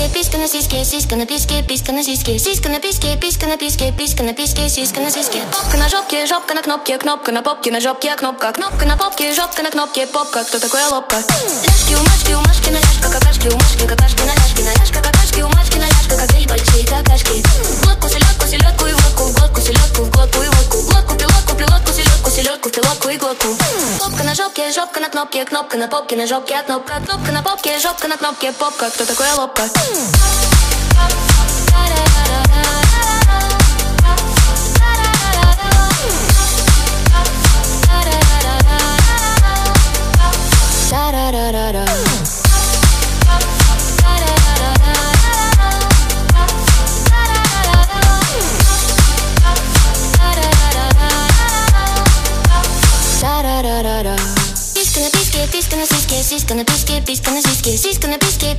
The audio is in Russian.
писке, писька на сиське, сиська на писке, писька на сиське, сиська на писке, писька на писке, писька на писке, сиська на сиске. Попка на жопке, жопка на кнопке, кнопка на попке, на жопке, кнопка, кнопка на попке, жопка на кнопке, попка. Кто такое лобка? Ляжки у Машки на ляжка, какашки у Машки, какашки на ляжки, на ляжка, какашки у Машки на ляжка, как их большие какашки. Глотку, селедку и водку, в глотку, селедку, в глотку и водку, глотку, пилотку, пилотку, селедку, в пилотку и глотку. Попка на жопке, жопка на кнопке, кнопка на попке, на жопке, кнопка, кнопка на попке, жопка на кнопке, попка. Кто такое лобка?